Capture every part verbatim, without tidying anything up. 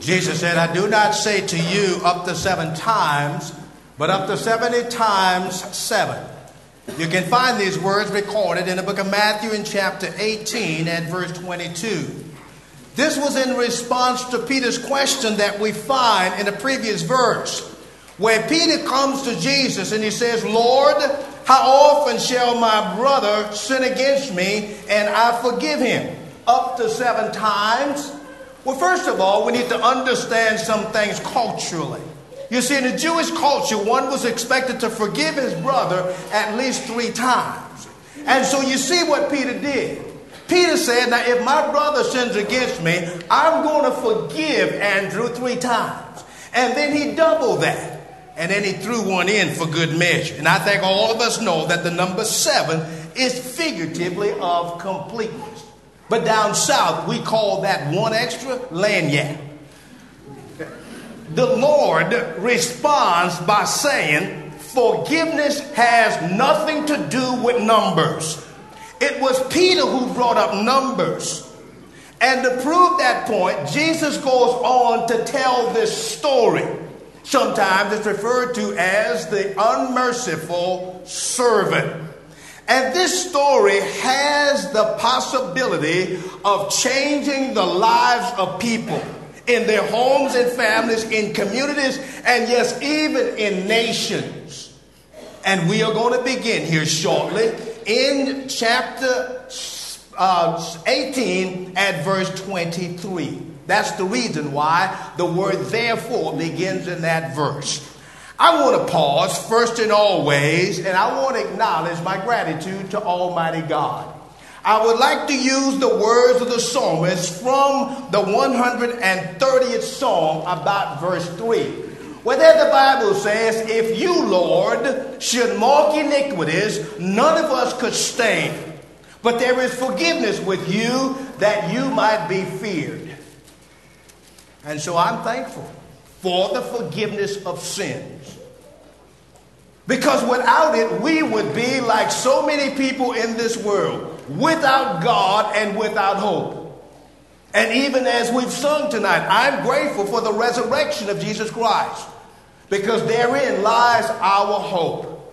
Jesus said, I do not say to you up to seven times, but up to seventy times seven. You can find these words recorded in the book of Matthew in chapter eighteen and verse twenty-two. This was in response to Peter's question that we find in the previous verse, where Peter comes to Jesus and he says, Lord, how often shall my brother sin against me and I forgive him? Up to seven times? Well, first of all, we need to understand some things culturally. You see, in the Jewish culture, one was expected to forgive his brother at least three times. And so you see what Peter did. Peter said, now if my brother sins against me, I'm going to forgive Andrew three times. And then he doubled that. And then he threw one in for good measure. And I think all of us know that the number seven is figuratively of completeness. But down south, we call that one extra lanyard. The Lord responds by saying, forgiveness has nothing to do with numbers. It was Peter who brought up numbers. And to prove that point, Jesus goes on to tell this story. Sometimes it's referred to as the unmerciful servant. And this story has the possibility of changing the lives of people in their homes and families, in communities, and yes, even in nations. And we are going to begin here shortly in chapter uh, eighteen at verse twenty-three. That's the reason why the word therefore begins in that verse. I want to pause first and always, and I want to acknowledge my gratitude to Almighty God. I would like to use the words of the psalmist from the one hundred thirtieth Psalm about verse three. Where there the Bible says, if you, Lord, should mark iniquities, none of us could stand. But there is forgiveness with you that you might be feared. And so I'm thankful for the forgiveness of sins. Because without it, we would be like so many people in this world, without God and without hope. And even as we've sung tonight, I'm grateful for the resurrection of Jesus Christ, because therein lies our hope.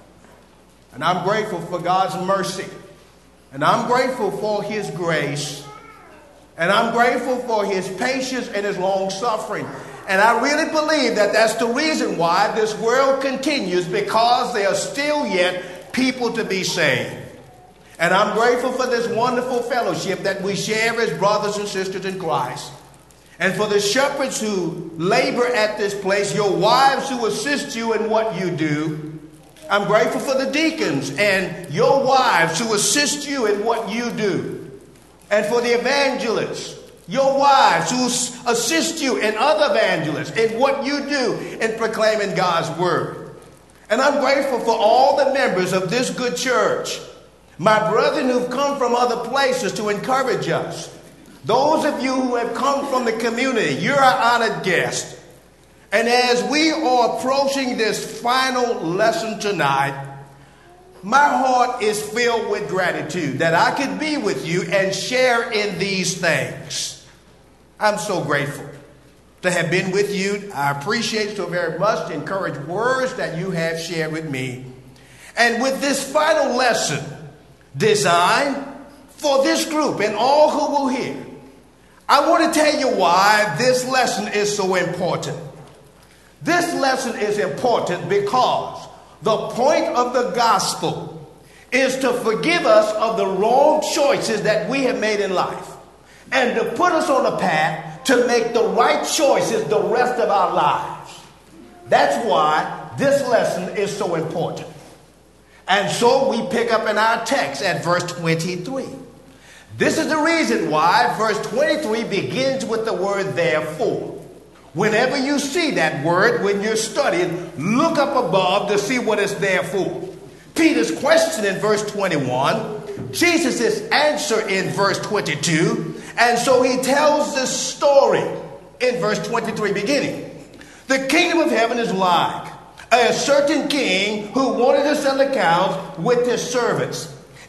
And I'm grateful for God's mercy. And I'm grateful for his grace. And I'm grateful for his patience and his long suffering. And I really believe that that's the reason why this world continues, because there are still yet people to be saved. And I'm grateful for this wonderful fellowship that we share as brothers and sisters in Christ. And for the shepherds who labor at this place, your wives who assist you in what you do. I'm grateful for the deacons and your wives who assist you in what you do. And for the evangelists, your wives who assist you and other evangelists in what you do in proclaiming God's word. And I'm grateful for all the members of this good church, my brethren who've come from other places to encourage us. Those of you who have come from the community, you're our honored guest. And as we are approaching this final lesson tonight, my heart is filled with gratitude that I could be with you and share in these things. I'm so grateful to have been with you. I appreciate so very much the encouraged words that you have shared with me. And with this final lesson designed for this group and all who will hear, I want to tell you why this lesson is so important. This lesson is important because the point of the gospel is to forgive us of the wrong choices that we have made in life and to put us on a path to make the right choices the rest of our lives. That's why this lesson is so important. And so we pick up in our text at verse twenty-three. This is the reason why verse twenty-three begins with the word therefore. Whenever you see that word, when you're studying, look up above to see what it's there for. Peter's question in verse twenty-one, Jesus' answer in verse twenty-two, and so he tells this story in verse twenty-three beginning. The kingdom of heaven is like a certain king who wanted to settle accounts with his servants.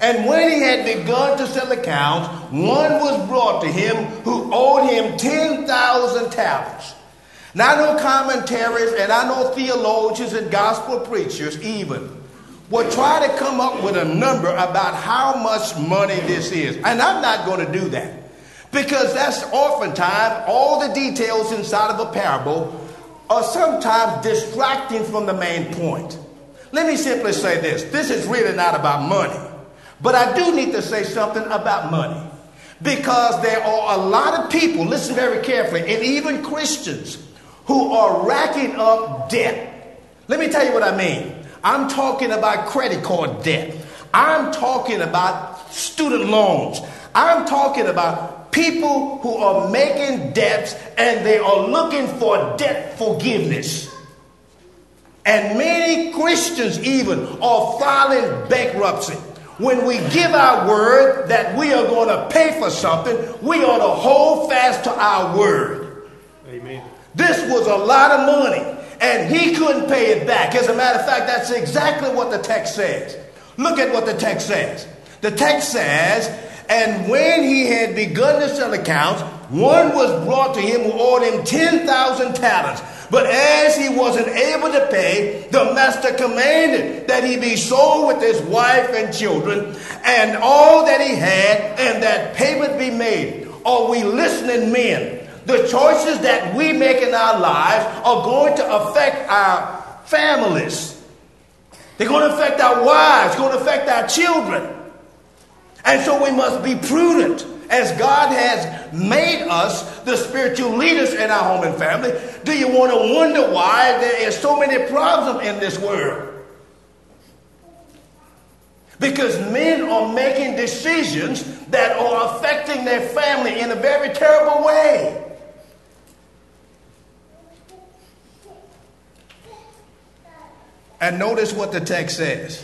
And when he had begun to settle accounts, one was brought to him who owed him ten thousand talents. Now I know commentaries and I know theologians and gospel preachers even will try to come up with a number about how much money this is. And I'm not going to do that. Because that's oftentimes all the details inside of a parable are sometimes distracting from the main point. Let me simply say this. This is really not about money. But I do need to say something about money. Because there are a lot of people, listen very carefully, and even Christians, who are racking up debt. Let me tell you what I mean. I'm talking about credit card debt. I'm talking about student loans. I'm talking about people who are making debts and they are looking for debt forgiveness. And many Christians even are filing bankruptcy. When we give our word that we are going to pay for something, we ought to hold fast to our word. Amen. This was a lot of money, and he couldn't pay it back. As a matter of fact, that's exactly what the text says. Look at what the text says. The text says, and when he had begun to settle accounts, one was brought to him who owed him ten thousand talents. But as he wasn't able to pay, the master commanded that he be sold with his wife and children and all that he had, and that payment be made. Are we listening, men? The choices that we make in our lives are going to affect our families. They're going to affect our wives, going to affect our children. And so we must be prudent. As God has made us the spiritual leaders in our home and family, do you want to wonder why there is so many problems in this world? Because men are making decisions that are affecting their family in a very terrible way. And notice what the text says.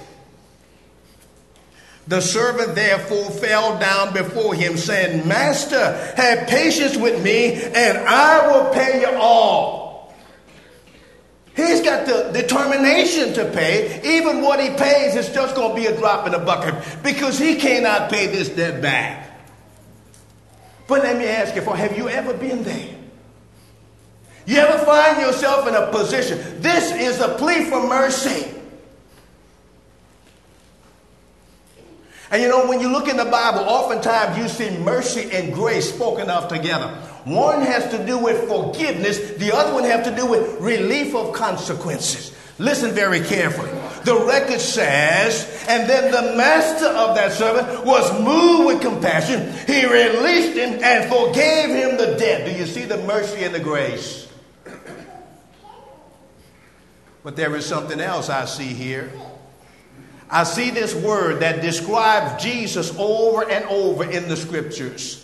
The servant therefore fell down before him, saying, Master, have patience with me, and I will pay you all. He's got the determination to pay. Even what he pays is just going to be a drop in the bucket, because he cannot pay this debt back. But let me ask you, for have you ever been there? You ever find yourself in a position? This is a plea for mercy. And you know, when you look in the Bible, oftentimes you see mercy and grace spoken of together. One has to do with forgiveness. The other one has to do with relief of consequences. Listen very carefully. The record says, and then the master of that servant was moved with compassion. He released him and forgave him the debt. Do you see the mercy and the grace? But there is something else I see here. I see this word that describes Jesus over and over in the scriptures.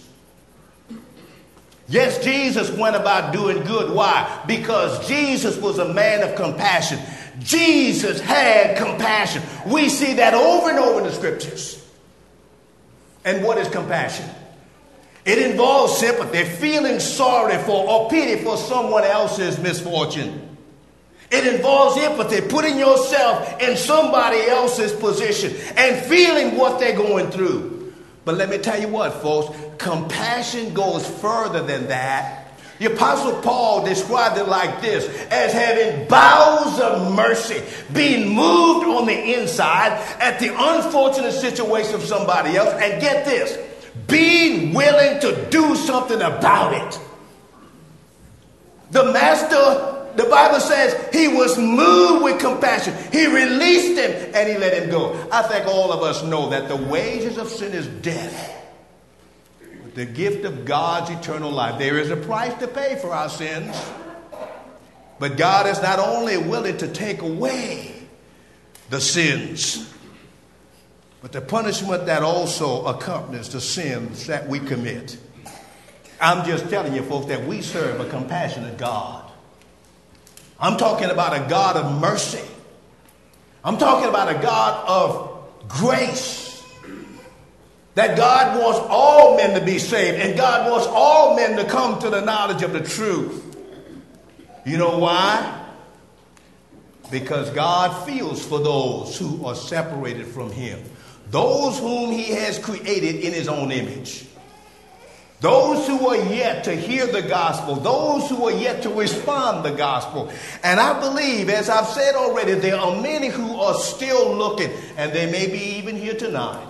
Yes, Jesus went about doing good. Why? Because Jesus was a man of compassion. Jesus had compassion. We see that over and over in the scriptures. And what is compassion? It involves sympathy, feeling sorry for or pity for someone else's misfortune. It involves empathy, putting yourself in somebody else's position and feeling what they're going through. But let me tell you what, folks, compassion goes further than that. The Apostle Paul described it like this, as having bowels of mercy, being moved on the inside at the unfortunate situation of somebody else. And get this, being willing to do something about it. The master, the Bible says, he was moved with compassion. He released him and he let him go. I think all of us know that the wages of sin is death. But the gift of God's eternal life. There is a price to pay for our sins. But God is not only willing to take away the sins, but the punishment that also accompanies the sins that we commit. I'm just telling you, folks, that we serve a compassionate God. I'm talking about a God of mercy. I'm talking about a God of grace. That God wants all men to be saved, and God wants all men to come to the knowledge of the truth. You know why? Because God feels for those who are separated from him. those whom he has created in his own image. Those who are yet to hear the gospel, those who are yet to respond to the gospel. And I believe, as I've said already, there are many who are still looking, and they may be even here tonight.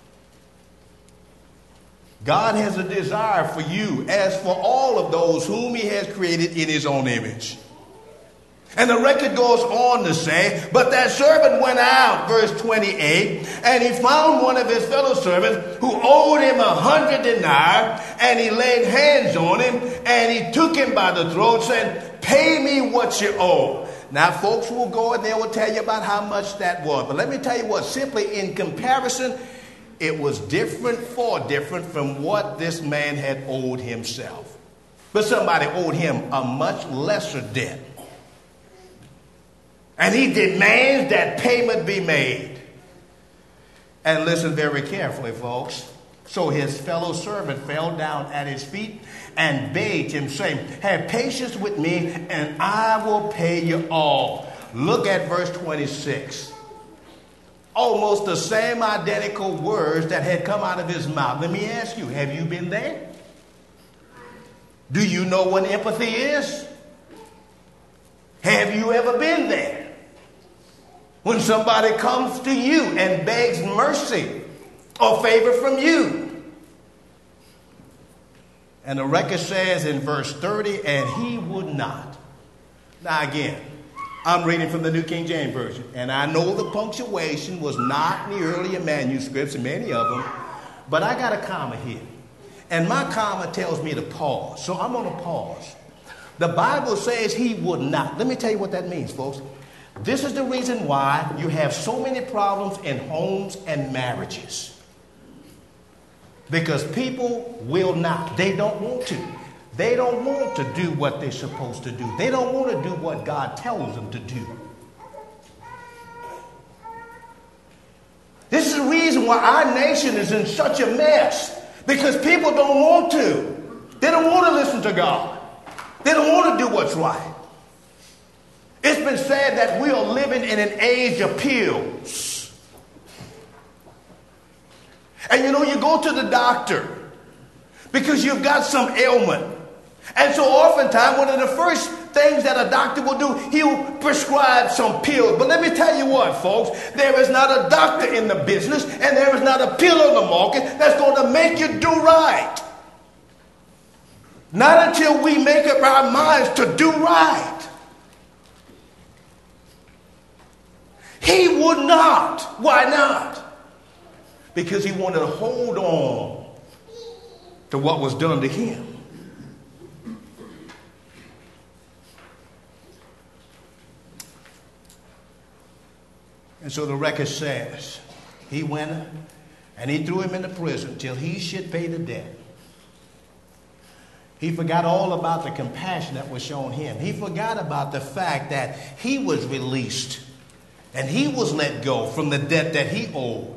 God has a desire for you, as for all of those whom he has created in his own image. And the record goes on to say, but that servant went out, verse twenty-eight, and he found one of his fellow servants who owed him a hundred denarii, and he laid hands on him, and he took him by the throat, saying, pay me what you owe. Now, folks will go and they will tell you about how much that was. But let me tell you what, simply in comparison, it was different, far different from what this man had owed himself. But somebody owed him a much lesser debt. And he demands that payment be made. And listen very carefully, folks. So his fellow servant fell down at his feet and begged him, saying, have patience with me, and I will pay you all. Look at verse twenty-six. Almost the same identical words that had come out of his mouth. Let me ask you, have you been there? Do you know what empathy is? Have you ever been there? When somebody comes to you and begs mercy or favor from you. And the record says in verse thirty, and he would not. Now again, I'm reading from the New King James Version. And I know the punctuation was not in the earlier manuscripts, and many of them. But I got a comma here. And my comma tells me to pause. So I'm going to pause. The Bible says he would not. Let me tell you what that means, folks. This is the reason why you have so many problems in homes and marriages. Because people will not. They don't want to. They don't want to do what they're supposed to do. They don't want to do what God tells them to do. This is the reason why our nation is in such a mess. Because people don't want to. They don't want to listen to God. They don't want to do what's right. It's been said that we are living in an age of pills. And you know, you go to the doctor because you've got some ailment. And so oftentimes, one of the first things that a doctor will do, he'll prescribe some pills. But let me tell you what, folks, there is not a doctor in the business and there is not a pill on the market that's going to make you do right. Not until we make up our minds to do right. He would not. Why not? Because he wanted to hold on to what was done to him. And so the record says, he went and he threw him into prison till he should pay the debt. He forgot all about the compassion that was shown him. He forgot about the fact that he was released. And he was let go from the debt that he owed.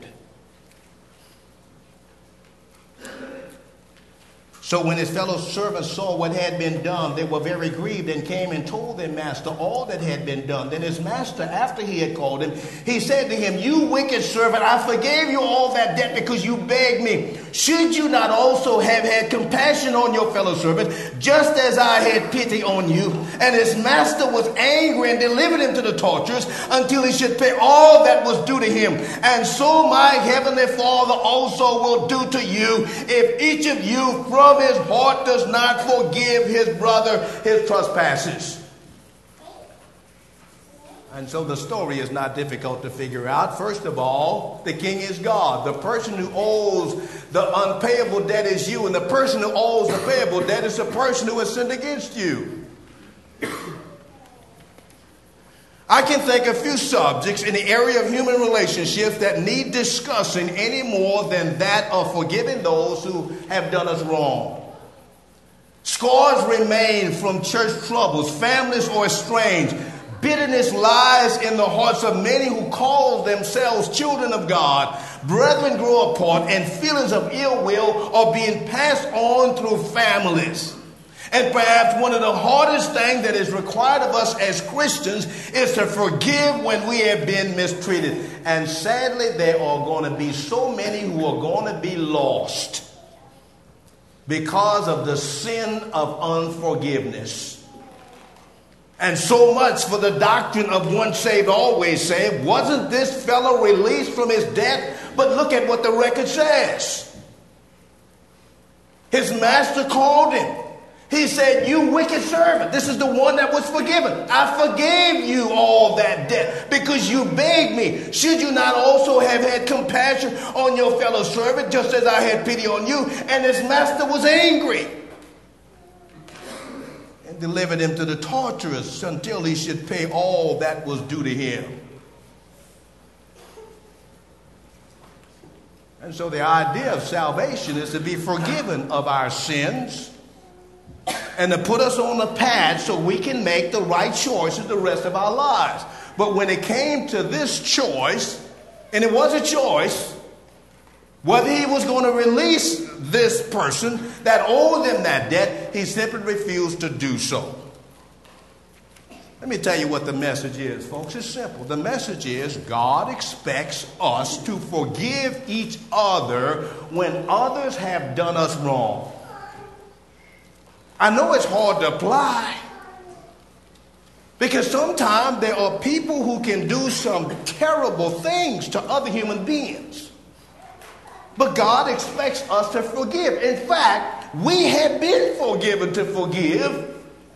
So when his fellow servants saw what had been done, they were very grieved and came and told their master all that had been done. Then his master, after he had called him, he said to him, you wicked servant, I forgave you all that debt because you begged me. Should you not also have had compassion on your fellow servant, just as I had pity on you? And his master was angry and delivered him to the torturers until he should pay all that was due to him. And so my heavenly Father also will do to you if each of you from his heart does not forgive his brother his trespasses. And so the story is not difficult to figure out. First of all, the king is God. The person who owes the unpayable debt is you. And the person who owes the payable debt is the person who has sinned against you. I can think of few subjects in the area of human relationships that need discussing any more than that of forgiving those who have done us wrong. Scars remain from church troubles, families are estranged. Bitterness lies in the hearts of many who call themselves children of God. Brethren grow apart and feelings of ill will are being passed on through families. And perhaps one of the hardest things that is required of us as Christians is to forgive when we have been mistreated. And sadly, there are going to be so many who are going to be lost because of the sin of unforgiveness. And so much for the doctrine of once saved, always saved. Wasn't this fellow released from his debt? But look at what the record says. His master called him. He said, "You wicked servant." This is the one that was forgiven. "I forgave you all that debt because you begged me. Should you not also have had compassion on your fellow servant, just as I had pity on you?" And his master was angry and delivered him to the torturers until he should pay all that was due to him. And so the idea of salvation is to be forgiven of our sins and to put us on the path so we can make the right choices the rest of our lives. But when it came to this choice, and it was a choice, whether he was going to release this person that owed him that debt, he simply refused to do so. Let me tell you what the message is, folks. It's simple. The message is God expects us to forgive each other when others have done us wrong. I know it's hard to apply because sometimes there are people who can do some terrible things to other human beings. But God expects us to forgive. In fact, we have been forgiven to forgive.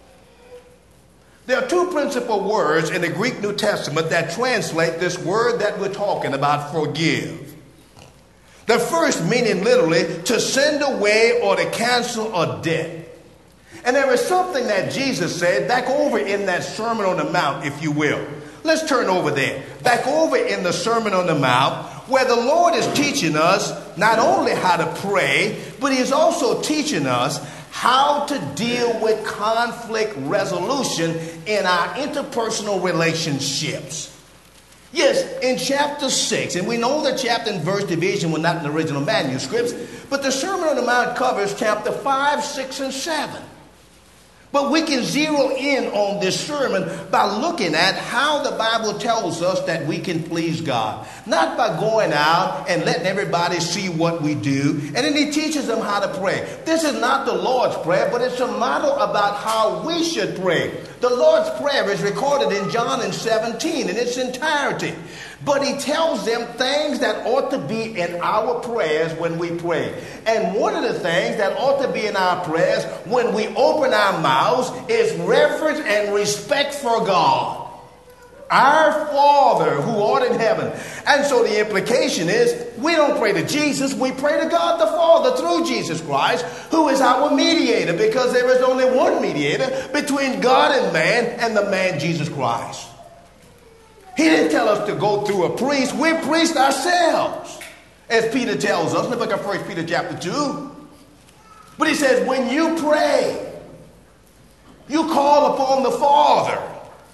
There are two principal words in the Greek New Testament that translate this word that we're talking about, forgive. The first meaning literally to send away or to cancel a debt. And there is something that Jesus said back over in that Sermon on the Mount, if you will. Let's turn over there. Back over in the Sermon on the Mount, where the Lord is teaching us not only how to pray, but He is also teaching us how to deal with conflict resolution in our interpersonal relationships. Yes, in chapter six, and we know the chapter and verse division were not in the original manuscripts, but the Sermon on the Mount covers chapter five, six, and seven. But we can zero in on this sermon by looking at how the Bible tells us that we can please God. Not by going out and letting everybody see what we do. And then he teaches them how to pray. This is not the Lord's Prayer, but it's a model about how we should pray. The Lord's Prayer is recorded in John seventeen in its entirety. But he tells them things that ought to be in our prayers when we pray. And one of the things that ought to be in our prayers when we open our mouths is reverence and respect for God. Our Father who art in heaven. And so the implication is we don't pray to Jesus, we pray to God the Father through Jesus Christ, who is our mediator, because there is only one mediator between God and man, and the man Jesus Christ. He didn't tell us to go through a priest. We're priests ourselves, as Peter tells us in the book of First Peter chapter two. But he says, when you pray, you call upon the Father.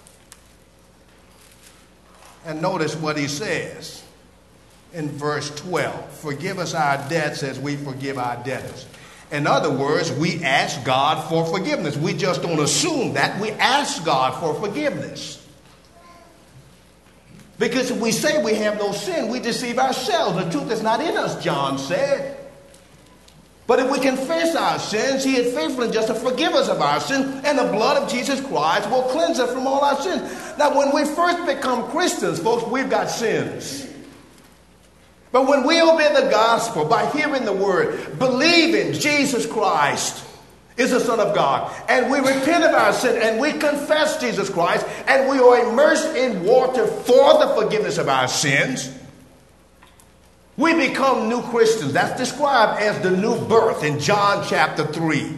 And notice what he says in verse twelve. Forgive us our debts as we forgive our debtors. In other words, we ask God for forgiveness. We just don't assume that. We ask God for forgiveness. Because if we say we have no sin, we deceive ourselves. The truth is not in us, John said. But if we confess our sins, he is faithful and just to forgive us of our sins, and the blood of Jesus Christ will cleanse us from all our sins. Now, when we first become Christians, folks, we've got sins. But when we obey the gospel by hearing the word, believing Jesus Christ is the Son of God, and we repent of our sin, and we confess Jesus Christ, and we are immersed in water for the forgiveness of our sins, we become new Christians. That's described as the new birth in John chapter three.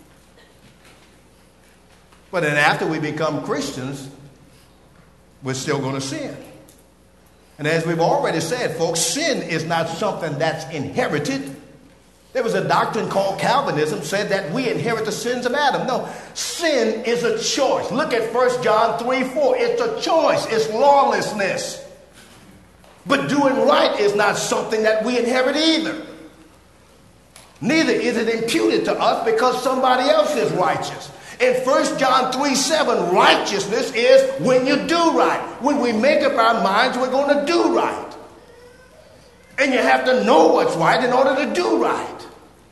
But then after we become Christians, we're still going to sin. And as we've already said, folks, sin is not something that's inherited. There was a doctrine called Calvinism, said that we inherit the sins of Adam. No, sin is a choice. Look at First John three four. It's a choice. It's lawlessness. But doing right is not something that we inherit either. Neither is it imputed to us because somebody else is righteous. In First John three seven, righteousness is when you do right. When we make up our minds we're going to do right. And you have to know what's right in order to do right.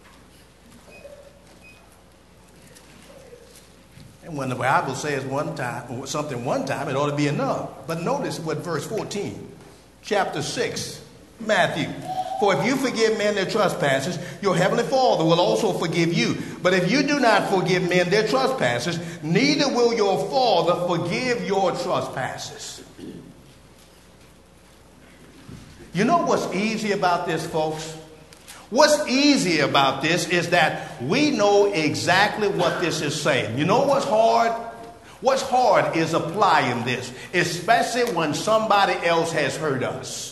And when the Bible says one time, something one time, it ought to be enough. But notice what verse fourteen, chapter six, Matthew. For if you forgive men their trespasses, your heavenly Father will also forgive you. But if you do not forgive men their trespasses, neither will your Father forgive your trespasses. You know what's easy about this, folks? What's easy about this is that we know exactly what this is saying. You know what's hard? What's hard is applying this, especially when somebody else has hurt us.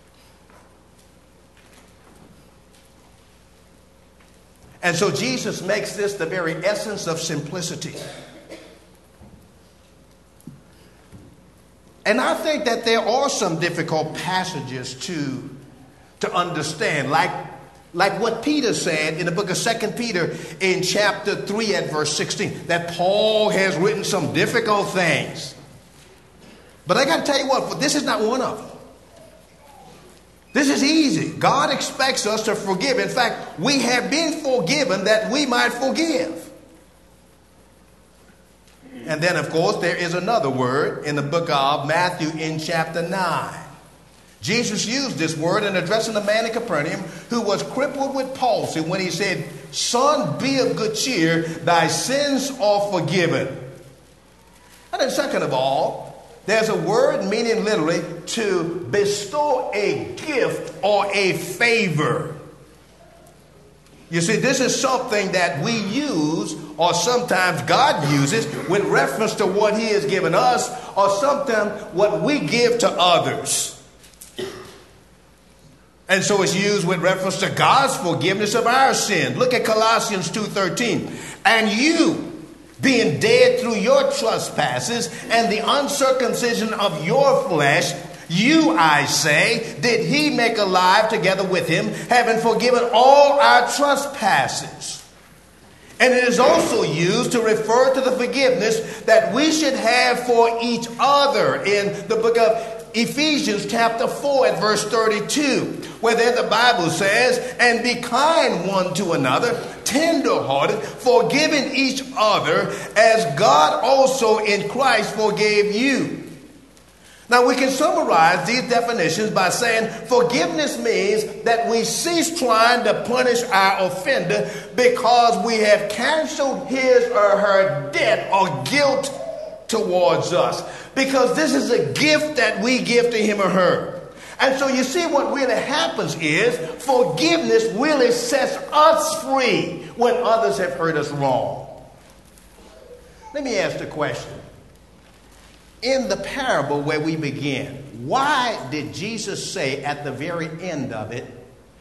And so Jesus makes this the very essence of simplicity. And I think that there are some difficult passages to, to understand, like, like what Peter said in the book of Second Peter in chapter three at verse sixteen, that Paul has written some difficult things. But I got to tell you what, this is not one of them. This is easy. God expects us to forgive. In fact, we have been forgiven that we might forgive. And then, of course, there is another word in the book of Matthew in chapter nine. Jesus used this word in addressing a man in Capernaum who was crippled with palsy when he said, "Son, be of good cheer, thy sins are forgiven." And then second of all, there's a word meaning literally to bestow a gift or a favor. You see, this is something that we use, or sometimes God uses, with reference to what he has given us, or sometimes what we give to others. And so it's used with reference to God's forgiveness of our sin. Look at Colossians two thirteen. And you, being dead through your trespasses and the uncircumcision of your flesh, you, I say, did he make alive together with him, having forgiven all our trespasses. And it is also used to refer to the forgiveness that we should have for each other in the book of Ephesians chapter four at verse thirty-two, where there the Bible says, "And be kind one to another, tender-hearted, forgiving each other, as God also in Christ forgave you." Now we can summarize these definitions by saying forgiveness means that we cease trying to punish our offender because we have canceled his or her debt or guilt towards us. Because this is a gift that we give to him or her. And so you see, what really happens is forgiveness really sets us free when others have hurt us wrong. Let me ask the question. In the parable where we begin, why did Jesus say at the very end of it,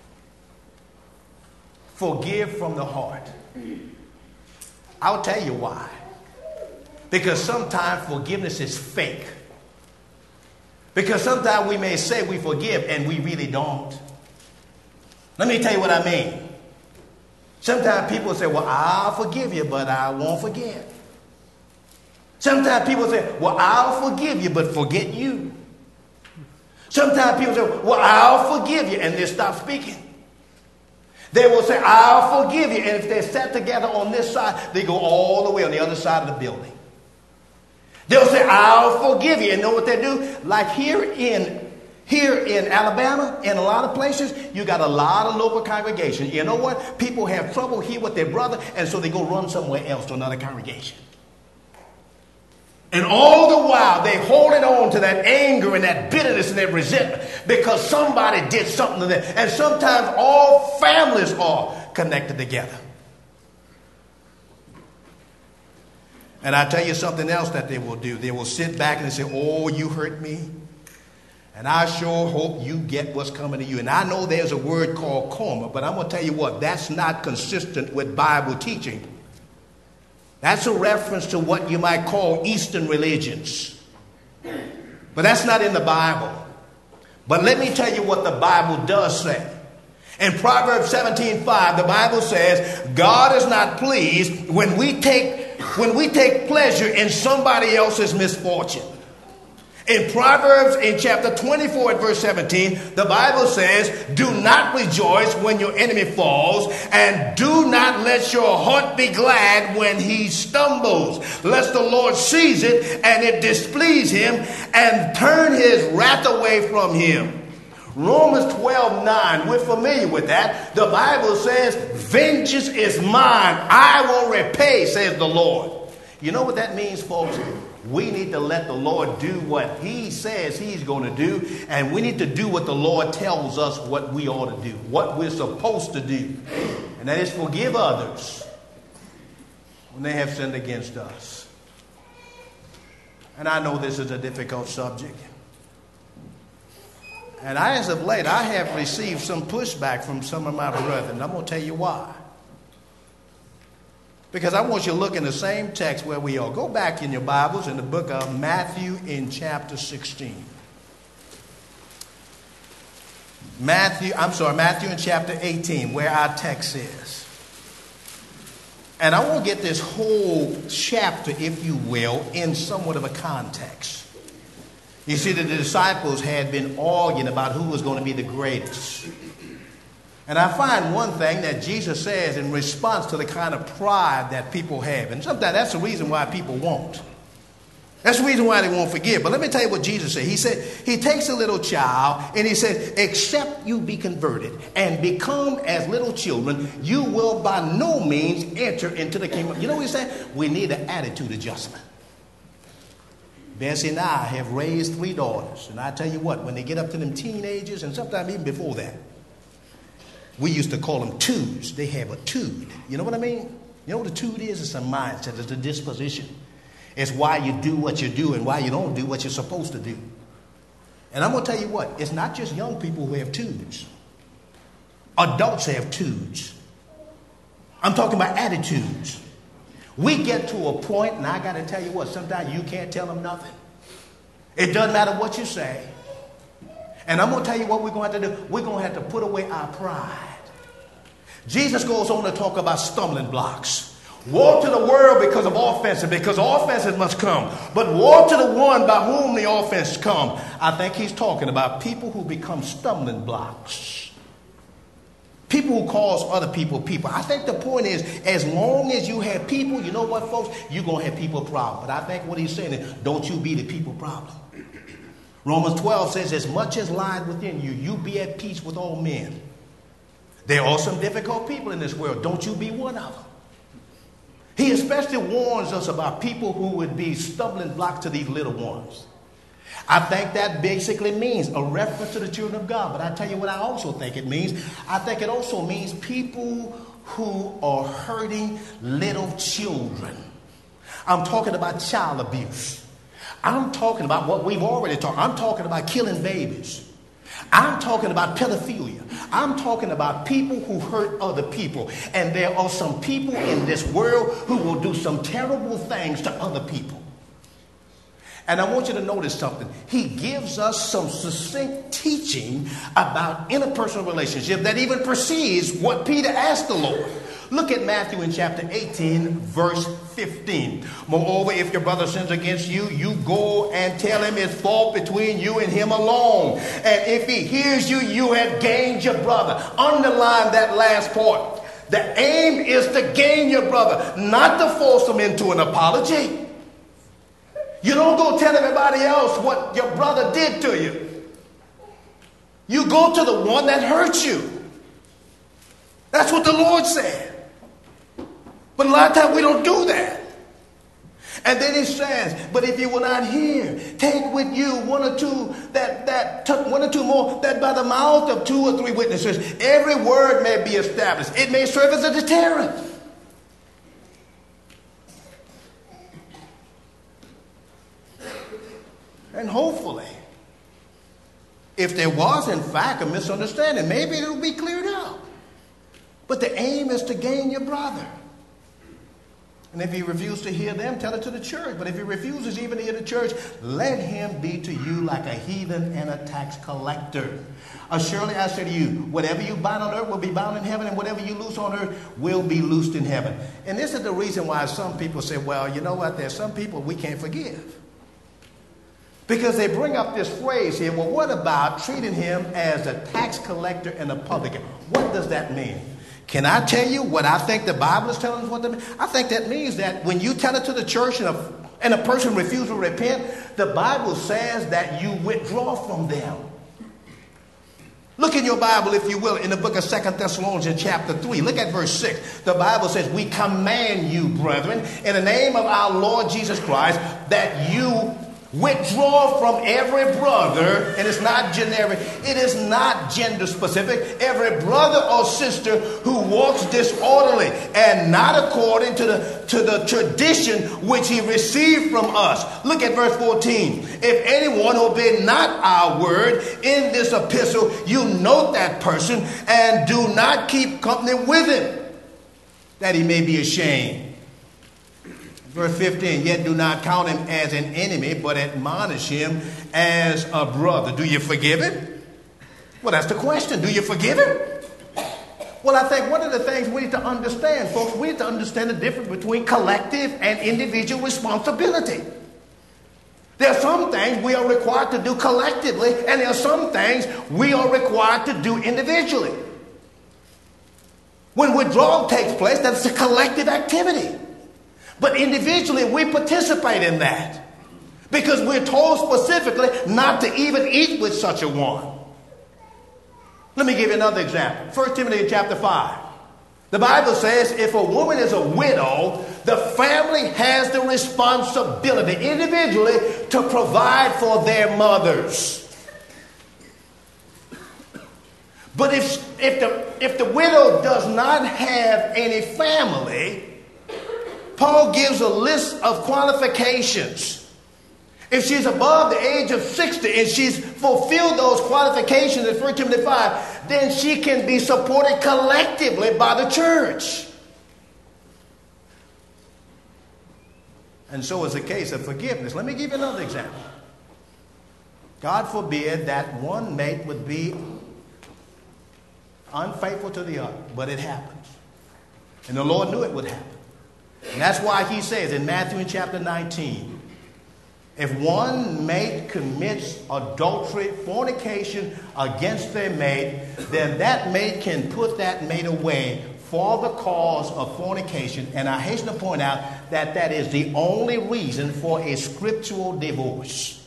forgive from the heart? I'll tell you why. Because sometimes forgiveness is fake. Because sometimes we may say we forgive and we really don't. Let me tell you what I mean. Sometimes people say, well, I'll forgive you, but I won't forget. Sometimes people say, well, I'll forgive you, but forget you. Sometimes people say, well, I'll forgive you, and they stop speaking. They will say, I'll forgive you. And if they're sat together on this side, they go all the way on the other side of the building. They'll say, I'll forgive you. And know what they do? Like here in here in Alabama, in a lot of places, you got a lot of local congregations. You know what? People have trouble here with their brother, and so they go run somewhere else to another congregation. And all the while, they holding on to that anger and that bitterness and that resentment because somebody did something to them. And sometimes all families are connected together. And I tell you something else that they will do. They will sit back and say, oh, you hurt me. And I sure hope you get what's coming to you. And I know there's a word called karma, but I'm going to tell you what, that's not consistent with Bible teaching. That's a reference to what you might call Eastern religions. But that's not in the Bible. But let me tell you what the Bible does say. In Proverbs seventeen five, the Bible says, God is not pleased when we take, when we take pleasure in somebody else's misfortune. In Proverbs, in chapter twenty-four, at verse seventeen, the Bible says, do not rejoice when your enemy falls, and do not let your heart be glad when he stumbles, lest the Lord sees it and it displease him and turn his wrath away from him. Romans twelve nine, we're familiar with that. The Bible says, vengeance is mine, I will repay, says the Lord. You know what that means, folks? We need to let the Lord do what he says he's going to do, and we need to do what the Lord tells us what we ought to do, what we're supposed to do. And that is forgive others when they have sinned against us. And I know this is a difficult subject. And I, as of late, I have received some pushback from some of my brethren. I'm going to tell you why. Because I want you to look in the same text where we are. Go back in your Bibles in the book of Matthew in chapter sixteen. Matthew, I'm sorry, Matthew in chapter eighteen, where our text is. And I want to get this whole chapter, if you will, in somewhat of a context. You see, the disciples had been arguing about who was going to be the greatest. And I find one thing that Jesus says in response to the kind of pride that people have. And sometimes that's the reason why people won't. That's the reason why they won't forgive. But let me tell you what Jesus said. He said, he takes a little child and he said, except you be converted and become as little children, you will by no means enter into the kingdom. You know what he said? We need an attitude adjustment. Bessie and I have raised three daughters. And I tell you what, when they get up to them teenagers, and sometimes even before that, we used to call them tudes. They have a tude. You know what I mean? You know what a tude is? It's a mindset. It's a disposition. It's why you do what you do and why you don't do what you're supposed to do. And I'm going to tell you what. It's not just young people who have tudes. Adults have tudes. I'm talking about attitudes. We get to a point, and I got to tell you what. Sometimes you can't tell them nothing. It doesn't matter what you say. And I'm going to tell you what we're going to have to do. We're going to have to put away our pride. Jesus goes on to talk about stumbling blocks. Woe to the world because of offenses, because offenses must come. But woe to the one by whom the offense come. I think he's talking about people who become stumbling blocks. People who cause other people people. I think the point is, as long as you have people, you know what, folks? You're going to have people problem. But I think what he's saying is, don't you be the people problem. Romans twelve says, as much as lies within you, you be at peace with all men. There are some difficult people in this world. Don't you be one of them. He especially warns us about people who would be stumbling blocks to these little ones. I think that basically means a reference to the children of God. But I tell you what I also think it means. I think it also means people who are hurting little children. I'm talking about child abuse. I'm talking about what we've already talked. I'm talking about killing babies. I'm talking about pedophilia. I'm talking about people who hurt other people. And there are some people in this world who will do some terrible things to other people. And I want you to notice something. He gives us some succinct teaching about interpersonal relationship that even precedes what Peter asked the Lord. Look at Matthew in chapter eighteen, verse fifteen. Moreover, if your brother sins against you, you go and tell him his fault between you and him alone. And if he hears you, you have gained your brother. Underline that last part. The aim is to gain your brother, not to force him into an apology. You don't go tell everybody else what your brother did to you. You go to the one that hurt you. That's what the Lord said. But a lot of times we don't do that. And then he says, but if you will not hear, take with you one or two that that one or two more, that by the mouth of two or three witnesses, every word may be established. It may serve as a deterrent. And hopefully, if there was in fact a misunderstanding, maybe it will be cleared up. But the aim is to gain your brother. And if he refuses to hear them, tell it to the church. But if he refuses even to hear the church, let him be to you like a heathen and a tax collector. Uh, surely I say to you, whatever you bind on earth will be bound in heaven, and whatever you loose on earth will be loosed in heaven. And this is the reason why some people say, well, you know what, there's some people we can't forgive. Because they bring up this phrase here, well, what about treating him as a tax collector and a publican? What does that mean? Can I tell you what I think the Bible is telling us what that means? I think that means that when you tell it to the church and a, and a person refuses to repent, the Bible says that you withdraw from them. Look in your Bible, if you will, in the book of Second Thessalonians chapter three. Look at verse six. The Bible says, we command you, brethren, in the name of our Lord Jesus Christ, that you withdraw from every brother, and it's not generic, it is not gender specific, every brother or sister who walks disorderly and not according to the to the tradition which he received from us. Look at verse fourteen. If anyone obey not our word in this epistle, you note that person and do not keep company with him, that he may be ashamed. Verse fifteen, yet do not count him as an enemy, but admonish him as a brother. Do you forgive him? Well, that's the question. Do you forgive him? Well, I think one of the things we need to understand, folks, we need to understand the difference between collective and individual responsibility. There are some things we are required to do collectively, and there are some things we are required to do individually. When withdrawal takes place, that's a collective activity. But individually, we participate in that because we're told specifically not to even eat with such a one. Let me give you another example. First Timothy chapter five. The Bible says if a woman is a widow, the family has the responsibility individually to provide for their mothers. But if, if, the, if the widow does not have any family, Paul gives a list of qualifications. If she's above the age of sixty and she's fulfilled those qualifications in First Timothy five, then she can be supported collectively by the church. And so is the case of forgiveness. Let me give you another example. God forbid that one mate would be unfaithful to the other, but it happens. And the Lord knew it would happen. And that's why he says in Matthew chapter nineteen, if one mate commits adultery, fornication against their mate, then that mate can put that mate away for the cause of fornication. And I hasten to point out that that is the only reason for a scriptural divorce.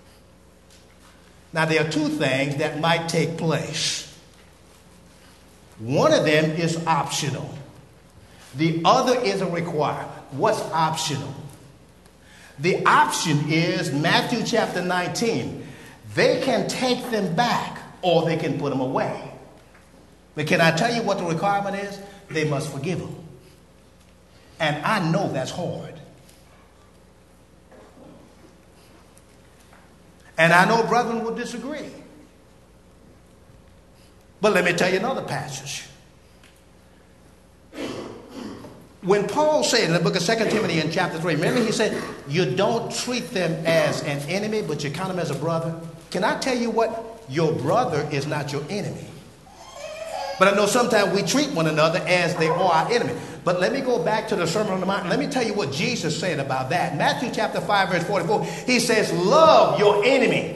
Now, there are two things that might take place. One of them is optional. The other is a requirement. What's optional? The option is Matthew chapter nineteen. They can take them back or they can put them away. But can I tell you what the requirement is? They must forgive them. And I know that's hard. And I know brethren will disagree. But let me tell you another passage. When Paul said in the book of Second Timothy in chapter three, remember he said, you don't treat them as an enemy, but you count them as a brother. Can I tell you what? Your brother is not your enemy. But I know sometimes we treat one another as they are our enemy. But let me go back to the Sermon on the Mount. Let me tell you what Jesus said about that. Matthew chapter five, verse forty-four, he says, love your enemy.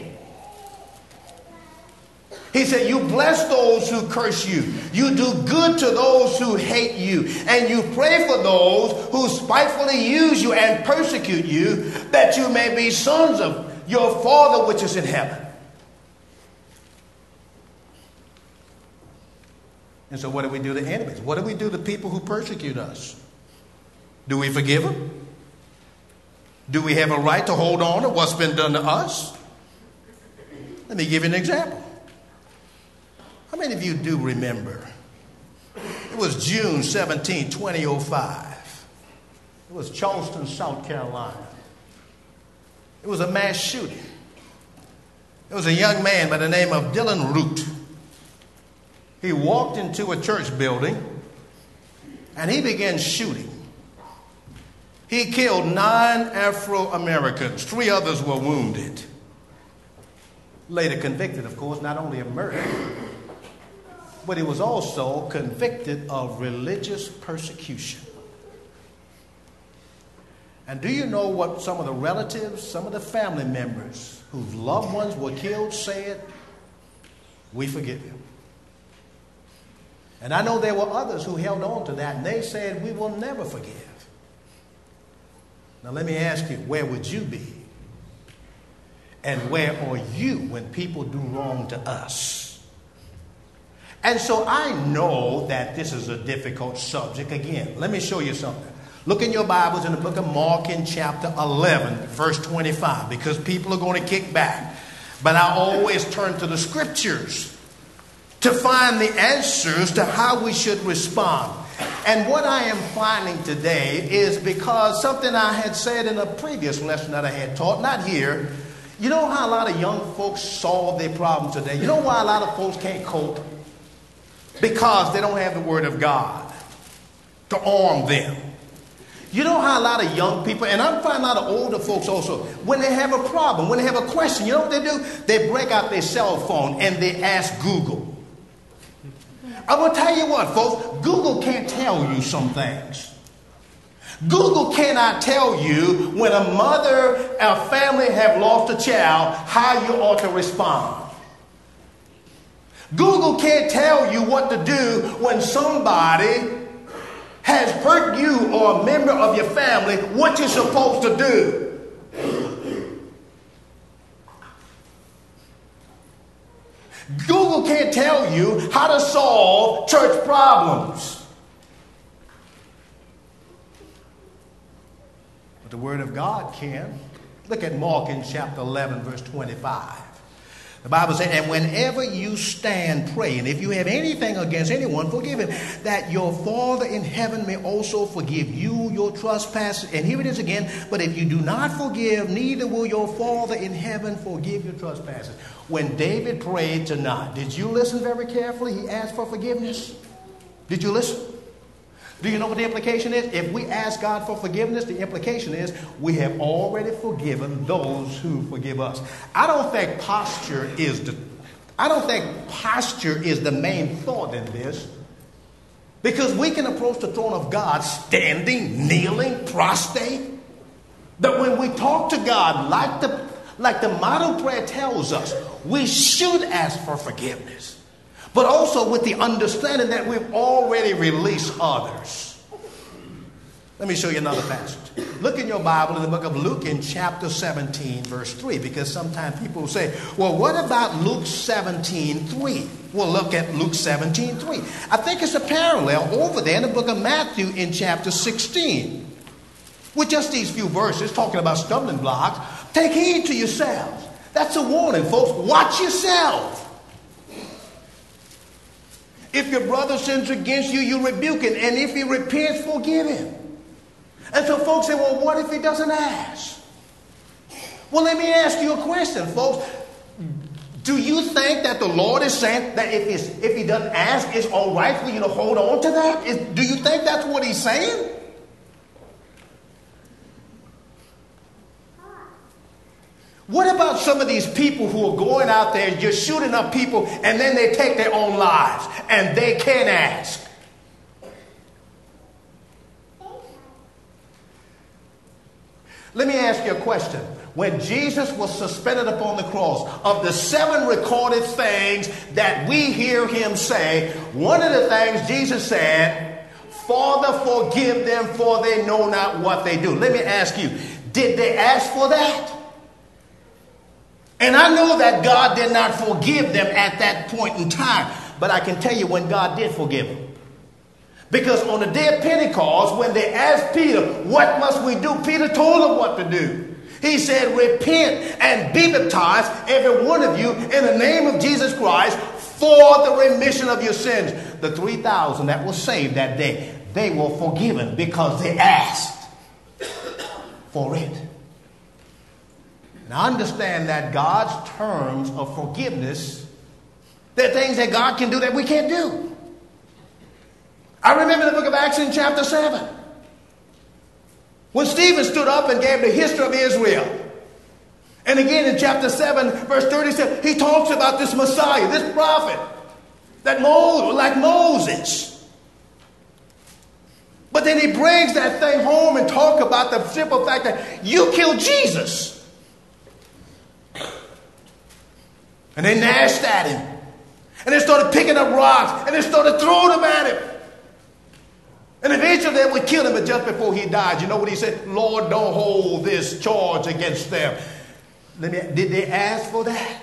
He said, you bless those who curse you. You do good to those who hate you. And you pray for those who spitefully use you and persecute you, that you may be sons of your Father which is in heaven. And so what do we do to enemies? What do we do to people who persecute us? Do we forgive them? Do we have a right to hold on to what's been done to us? Let me give you an example. How many of you do remember? It was June seventeenth, twenty oh five. It was Charleston, South Carolina. It was a mass shooting. It was a young man by the name of Dylan Root. He walked into a church building and he began shooting. He killed nine Afro-Americans. Three others were wounded. Later convicted, of course, not only of murder, but he was also convicted of religious persecution. And do you know what some of the relatives, some of the family members whose loved ones were killed said? We forgive him. And I know there were others who held on to that, and they said, we will never forgive. Now let me ask you, where would you be? And where are you when people do wrong to us? And so I know that this is a difficult subject. Again, let me show you something. Look in your Bibles in the book of Mark in chapter eleven, verse twenty-five, because people are going to kick back. But I always turn to the scriptures to find the answers to how we should respond. And what I am finding today is because something I had said in a previous lesson that I had taught, not here. You know how a lot of young folks solve their problems today? You know why a lot of folks can't cope? Because they don't have the Word of God to arm them. You know how a lot of young people, and I'm finding a lot of older folks also, when they have a problem, when they have a question, you know what they do? They break out their cell phone and they ask Google. I'm going to tell you what, folks, Google can't tell you some things. Google cannot tell you when a mother or a family have lost a child how you ought to respond. Google can't tell you what to do when somebody has hurt you or a member of your family, what you're supposed to do. Google can't tell you how to solve church problems. But the Word of God can. Look at Mark in chapter eleven, verse twenty-five. The Bible says, and whenever you stand praying, if you have anything against anyone, forgive him, that your Father in heaven may also forgive you your trespasses. And here it is again, but if you do not forgive, neither will your Father in heaven forgive your trespasses. When David prayed tonight, did you listen very carefully? He asked for forgiveness. Did you listen? Do you know what the implication is? If we ask God for forgiveness, the implication is we have already forgiven those who forgive us. I don't think posture is the I don't think posture is the main thought in this. Because we can approach the throne of God standing, kneeling, prostrate. That when we talk to God, like the like the model prayer tells us, we should ask for forgiveness. But also with the understanding that we've already released others. Let me show you another passage. Look in your Bible in the book of Luke in chapter seventeen, verse three. Because sometimes people will say, well, what about Luke seventeen, three? Well, look at Luke seventeen, three. I think it's a parallel over there in the book of Matthew in chapter sixteen. With just these few verses talking about stumbling blocks. Take heed to yourselves. That's a warning, folks. Watch yourself. If your brother sins against you, you rebuke him. And if he repents, forgive him. And so folks say, well, what if he doesn't ask? Well, let me ask you a question, folks. Do you think that the Lord is saying that if, it's, if he doesn't ask, it's all right for you to hold on to that? Is, do you think that's what he's saying? What about some of these people who are going out there just shooting up people and then they take their own lives and they can't ask? Let me ask you a question. When Jesus was suspended upon the cross, of the seven recorded things that we hear him say, one of the things Jesus said, Father, forgive them, for they know not what they do. Let me ask you, did they ask for that? And I know that God did not forgive them at that point in time. But I can tell you when God did forgive them. Because on the day of Pentecost, when they asked Peter, what must we do? Peter told them what to do. He said, repent and be baptized, every one of you, in the name of Jesus Christ, for the remission of your sins. The three thousand that were saved that day, they were forgiven because they asked for it. Now understand that God's terms of forgiveness, there are things that God can do that we can't do. I remember the book of Acts in chapter seven. When Stephen stood up and gave the history of Israel, and again in chapter seven, verse thirty-seven, he talks about this Messiah, this prophet, that Moses, like Moses. But then he brings that thing home and talk about the simple fact that you killed Jesus. And they gnashed at him. And they started picking up rocks. And they started throwing them at him. And eventually they would kill him. But just before he died, you know what he said? Lord, don't hold this charge against them. Let me, did they ask for that?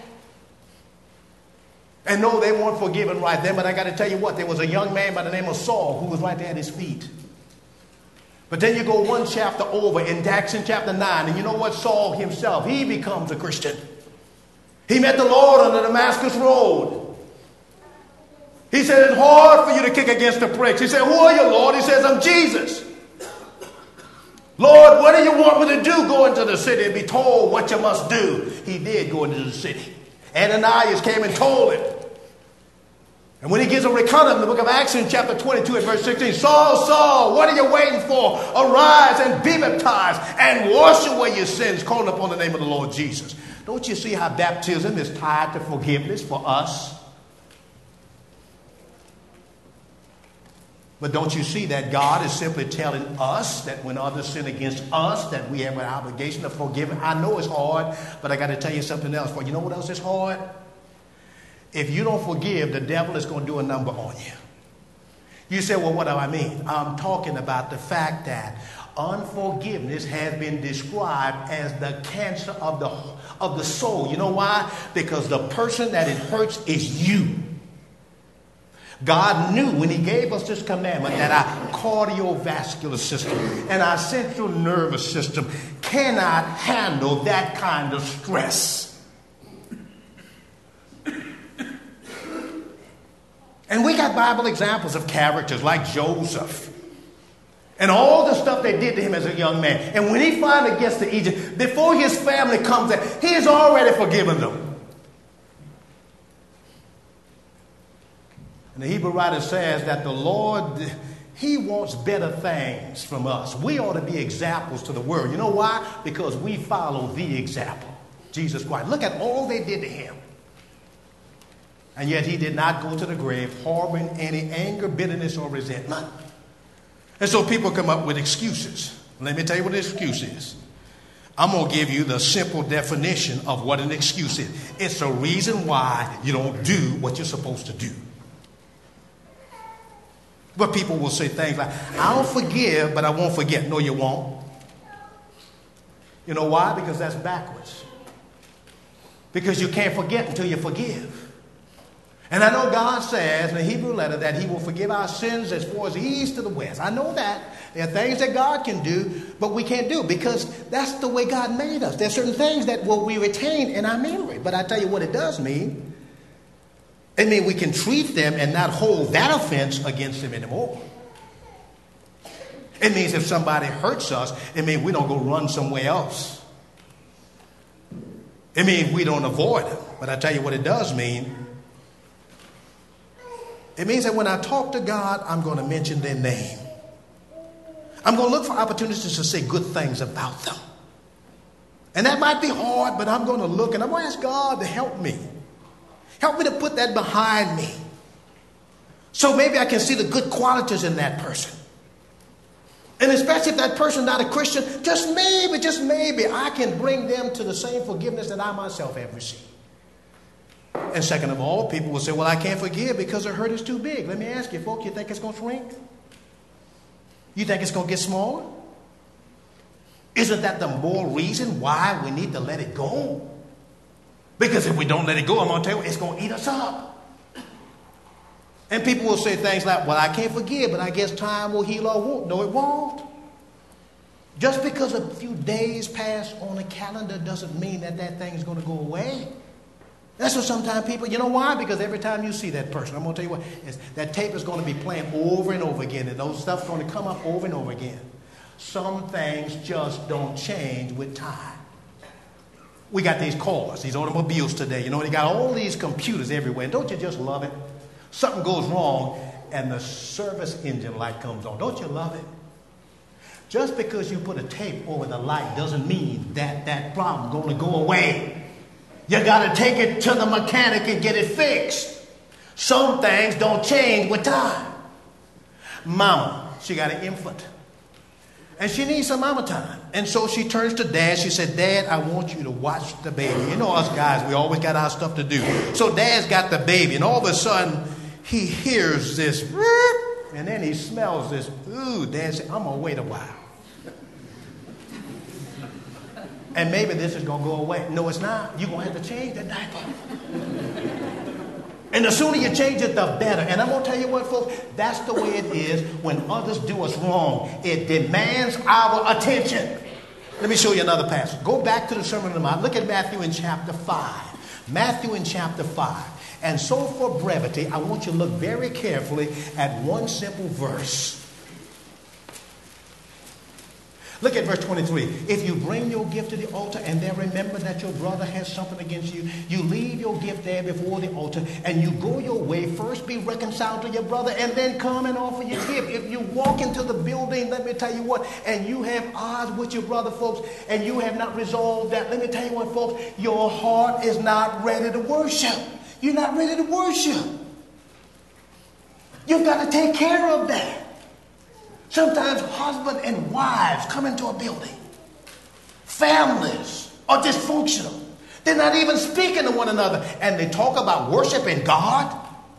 And no, they weren't forgiven right then. But I got to tell you what. There was a young man by the name of Saul who was right there at his feet. But then you go one chapter over in Acts in chapter nine. And you know what? Saul himself, he becomes a Christian. He met the Lord on the Damascus Road. He said, it's hard for you to kick against the pricks. He said, who are you, Lord? He says, I'm Jesus. Lord, what do you want me to do? Go into the city and be told what you must do. He did go into the city. Ananias came and told him. And when he gives a recount in the book of Acts in chapter twenty-two and verse sixteen, Saul, Saul, what are you waiting for? Arise and be baptized and wash away your sins, calling upon the name of the Lord Jesus. Don't you see how baptism is tied to forgiveness for us? But don't you see that God is simply telling us that when others sin against us, that we have an obligation to forgive them? I know it's hard, but I got to tell you something else. For you know what else is hard? If you don't forgive, the devil is going to do a number on you. You say, well, what do I mean? I'm talking about the fact that unforgiveness has been described as the cancer of the, of the soul. You know why? Because the person that it hurts is you. God knew when he gave us this commandment that our cardiovascular system and our central nervous system cannot handle that kind of stress. And we got Bible examples of characters like Joseph and all the stuff they did to him as a young man. And when he finally gets to Egypt, before his family comes there, he has already forgiven them. And the Hebrew writer says that the Lord, he wants better things from us. We ought to be examples to the world. You know why? Because we follow the example, Jesus Christ. Look at all they did to him. And yet he did not go to the grave harboring any anger, bitterness, or resentment. And so people come up with excuses. Let me tell you what an excuse is. I'm going to give you the simple definition of what an excuse is. It's a reason why you don't do what you're supposed to do. But people will say things like, I'll forgive, but I won't forget. No, you won't. You know why? Because that's backwards. Because you can't forget until you forgive. And I know God says in the Hebrew letter that he will forgive our sins as far as the east to the west. I know that. There are things that God can do, but we can't do because that's the way God made us. There are certain things that will we retain in our memory. But I tell you what it does mean. It means we can treat them and not hold that offense against them anymore. It means if somebody hurts us, it means we don't go run somewhere else. It means we don't avoid them. But I tell you what it does mean. It means that when I talk to God, I'm going to mention their name. I'm going to look for opportunities to say good things about them. And that might be hard, but I'm going to look and I'm going to ask God to help me. Help me to put that behind me. So maybe I can see the good qualities in that person. And especially if that person's not a Christian, just maybe, just maybe, I can bring them to the same forgiveness that I myself have received. And second of all, people will say, well, I can't forgive because the hurt is too big. Let me ask you, folks, you think it's going to shrink? You think it's going to get smaller? Isn't that the more reason why we need to let it go? Because if we don't let it go, I'm going to tell you, it's going to eat us up. And people will say things like, well, I can't forgive, but I guess time will heal or won't. No, it won't. Just because a few days pass on a calendar doesn't mean that that thing is going to go away. That's what sometimes people, you know why? Because every time you see that person, I'm going to tell you what, it's, that tape is going to be playing over and over again, and those stuff's going to come up over and over again. Some things just don't change with time. We got these cars, these automobiles today. You know, they got all these computers everywhere. And don't you just love it? Something goes wrong and the service engine light comes on. Don't you love it? Just because you put a tape over the light doesn't mean that that problem going to go away. You got to take it to the mechanic and get it fixed. Some things don't change with time. Mama, she got an infant. And she needs some mama time. And so she turns to Dad. She said, Dad, I want you to watch the baby. You know us guys, we always got our stuff to do. So Dad's got the baby. And all of a sudden, he hears this. And then he smells this. Ooh, Dad said, I'm going to wait a while. And maybe this is going to go away. No, it's not. You're going to have to change that diaper. And the sooner you change it, the better. And I'm going to tell you what, folks, that's the way it is when others do us wrong. It demands our attention. Let me show you another passage. Go back to the Sermon on the Mount. Look at Matthew in chapter five. Matthew in chapter five. And so for brevity, I want you to look very carefully at one simple verse. Look at verse twenty-three. If you bring your gift to the altar and then remember that your brother has something against you, you leave your gift there before the altar and you go your way. First be reconciled to your brother and then come and offer your gift. If you walk into the building, let me tell you what, and you have odds with your brother, folks, and you have not resolved that, let me tell you what, folks, your heart is not ready to worship. You're not ready to worship. You've got to take care of that. Sometimes husband and wives come into a building. Families are dysfunctional. They're not even speaking to one another. And they talk about worshiping God.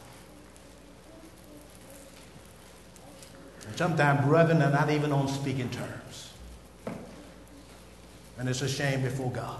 And sometimes brethren are not even on speaking terms. And it's a shame before God.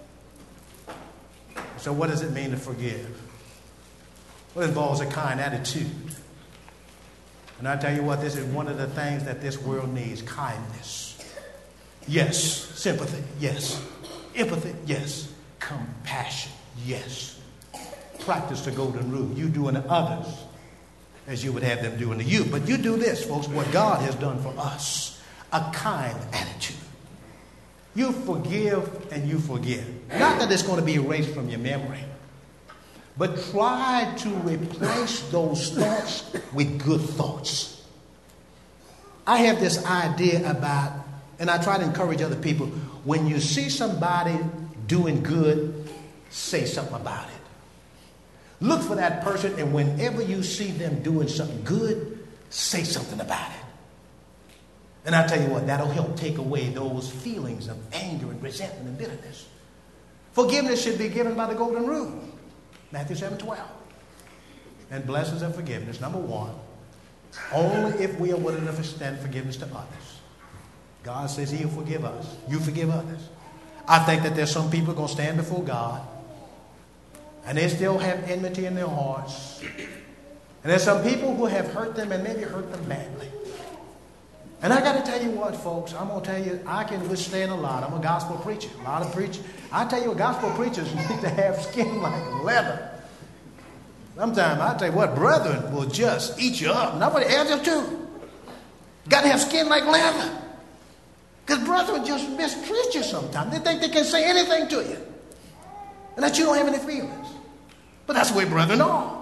So what does it mean to forgive? Well, it involves a kind attitude. And I tell you what, this is one of the things that this world needs, kindness. Yes. Sympathy, yes. Empathy, yes. Compassion, yes. Practice the golden rule. You do unto others as you would have them do unto you. But you do this, folks, what God has done for us, a kind attitude. You forgive and you forgive. Not that it's going to be erased from your memory. But try to replace those thoughts with good thoughts. I have this idea about, and I try to encourage other people, when you see somebody doing good, say something about it. Look for that person, and whenever you see them doing something good, say something about it. And I tell you what, that'll help take away those feelings of anger and resentment and bitterness. Forgiveness should be given by the golden rule. Matthew seven twelve. And blessings of forgiveness. Number one, only if we are willing to extend forgiveness to others. God says he'll forgive us. You forgive others. I think that there's some people going to stand before God and they still have enmity in their hearts. And there's some people who have hurt them and maybe hurt them badly. And I got to tell you what, folks, I'm going to tell you, I can withstand a lot. I'm a gospel preacher. A lot of preachers. I tell you, gospel preachers need to have skin like leather. Sometimes I tell you what, brethren will just eat you up. Nobody else will too. Got to have skin like leather. Because brethren just mistreat you sometimes. They think they can say anything to you. And that you don't have any feelings. But that's the way brethren are.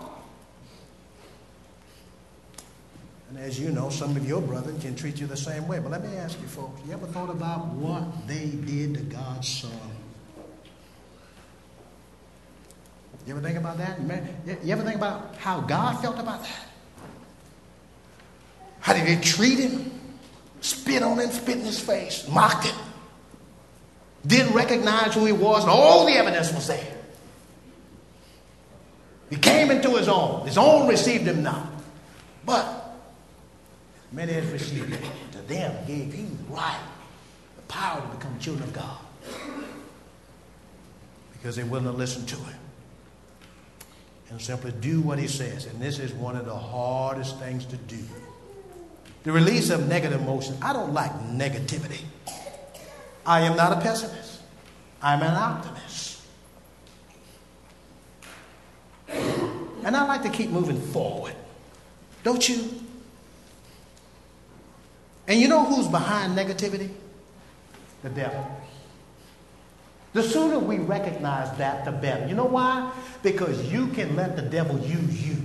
And as you know, some of your brethren can treat you the same way. But let me ask you folks, you ever thought about what they did to God's Son? You ever think about that? You ever think about how God felt about that? How did they treat him? Spit on him, spit in his face, mocked him. Didn't recognize who he was, and all the evidence was there. He came into his own. His own received him not. But many as received him, to them gave he the right, the power to become children of God. Because they wouldn't listen to him. And simply do what he says. And this is one of the hardest things to do. The release of negative emotion. I don't like negativity. I am not a pessimist. I'm an optimist. And I like to keep moving forward. Don't you? And you know who's behind negativity? The devil. The sooner we recognize that, the better. You know why? Because you can let the devil use you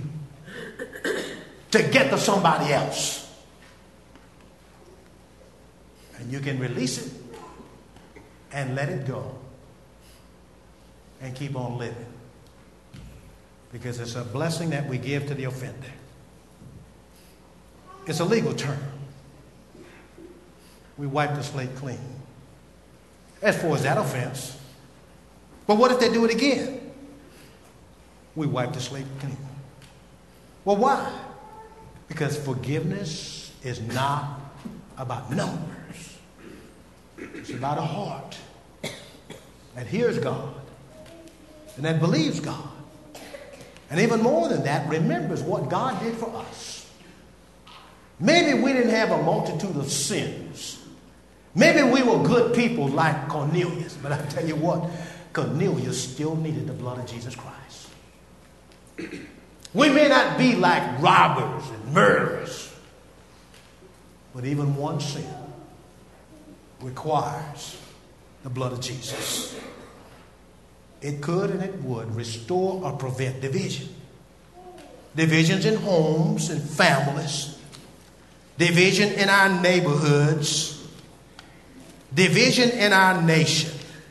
to get to somebody else. And And you can release it and let it go and keep on living. Because it's a blessing that we give to the offender. It's a legal term. We wipe the slate clean. As far as that offense. But what if they do it again? We wipe the slate clean. Well, why? Because forgiveness is not about numbers. It's about a heart that hears God and that believes God. And even more than that, remembers what God did for us. Maybe we didn't have a multitude of sins. Maybe we were good people like Cornelius. But I tell you what, Cornelius still needed the blood of Jesus Christ. We may not be like robbers and murderers, but even one sin requires the blood of Jesus. It could and it would restore or prevent division. Divisions in homes and families. Division in our neighborhoods. Division in our nation.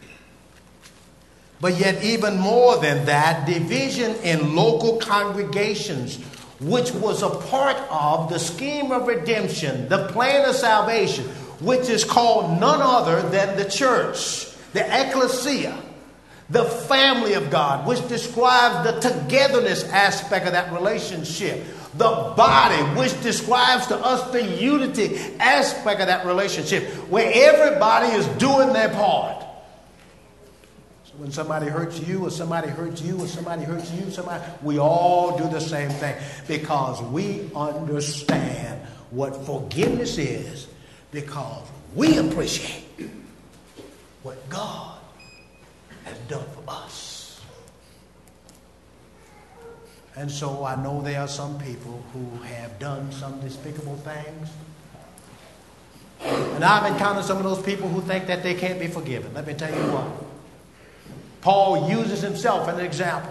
But yet even more than that, division in local congregations, which was a part of the scheme of redemption, the plan of salvation, which is called none other than the church, the ecclesia, the family of God, which describes the togetherness aspect of that relationship, the body, which describes to us the unity aspect of that relationship, where everybody is doing their part. When somebody hurts you or somebody hurts you or somebody hurts you, somebody, we all do the same thing because we understand what forgiveness is, because we appreciate what God has done for us. And so I know there are some people who have done some despicable things. And I've encountered some of those people who think that they can't be forgiven. Let me tell you what. Paul uses himself as an example.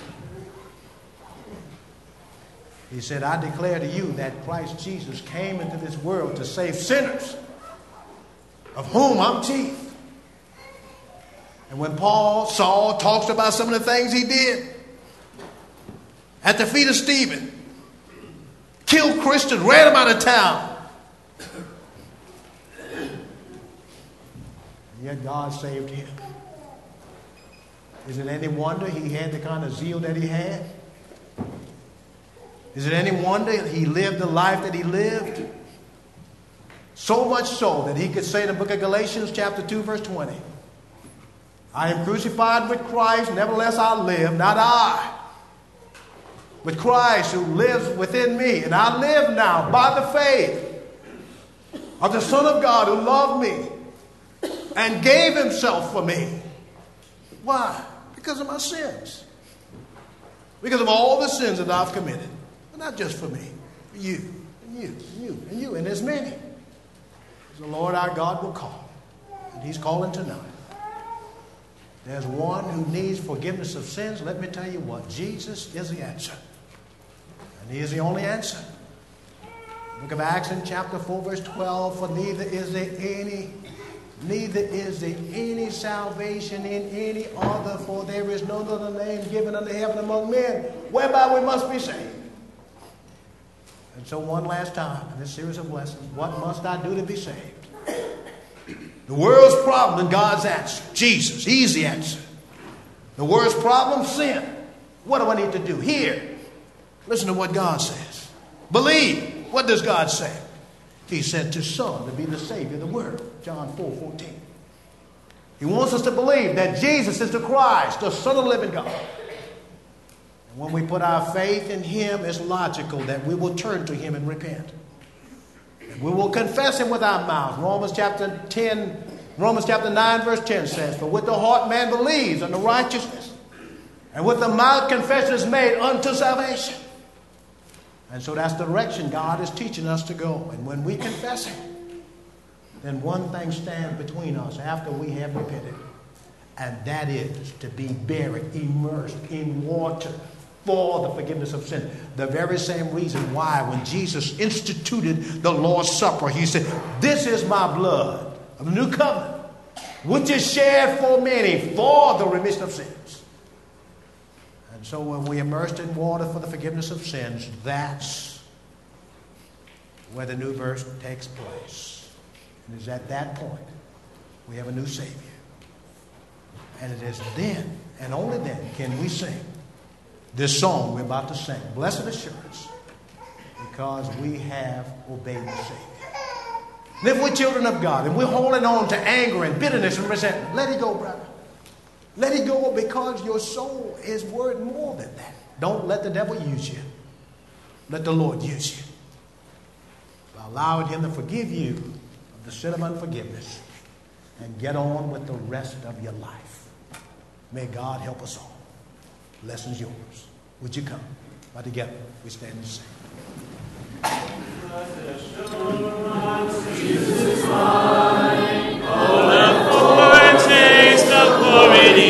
He said, I declare to you that Christ Jesus came into this world to save sinners, of whom I'm chief. And when Paul, Saul, talks about some of the things he did at the feet of Stephen, killed Christians, ran them out of town. And yet God saved him. Is it any wonder he had the kind of zeal that he had? Is it any wonder he lived the life that he lived? So much so that he could say in the book of Galatians chapter two verse twenty, I am crucified with Christ, nevertheless I live, not I, but Christ who lives within me. And I live now by the faith of the Son of God who loved me and gave himself for me. Why? Because of my sins. Because of all the sins that I've committed. But not just for me. For you, and you, and you, and you. And there's many. As the Lord our God will call. And he's calling tonight. There's one who needs forgiveness of sins. Let me tell you what. Jesus is the answer. And he is the only answer. The book of Acts in chapter four verse twelve. For neither is there any Neither is there any salvation in any other, for there is no other name given under heaven among men, whereby we must be saved. And so one last time in this series of lessons, what must I do to be saved? The world's problem and God's answer. Jesus, he's the answer. The world's problem, sin. What do I need to do? Here, listen to what God says. Believe. What does God say? He said to Son to be the Savior of the world. John four fourteen. He wants us to believe that Jesus is the Christ, the Son of the living God. And when we put our faith in him, it's logical that we will turn to him and repent. And we will confess him with our mouth. Romans chapter ten, Romans chapter nine verse ten says, for with the heart man believes unto righteousness, and with the mouth confession is made unto salvation. And so that's the direction God is teaching us to go. And when we confess him, then one thing stands between us after we have repented. And that is to be buried, immersed in water for the forgiveness of sin. The very same reason why when Jesus instituted the Lord's Supper, he said, this is my blood of the new covenant, which is shared for many for the remission of sins. And so when we immersed in water for the forgiveness of sins, that's where the new birth takes place. And it's at that point we have a new Savior. And it is then, and only then, can we sing this song we're about to sing, Blessed Assurance, because we have obeyed the Savior. And if we're children of God and we're holding on to anger and bitterness and resentment, let it go, brother. Let it go, because your soul is worth more than that. Don't let the devil use you. Let the Lord use you by allowing him to forgive you of the sin of unforgiveness and get on with the rest of your life. May God help us all. Lesson's yours. Would you come? By together, we stand and sing. Jesus is mine. Oh, let foretaste the glory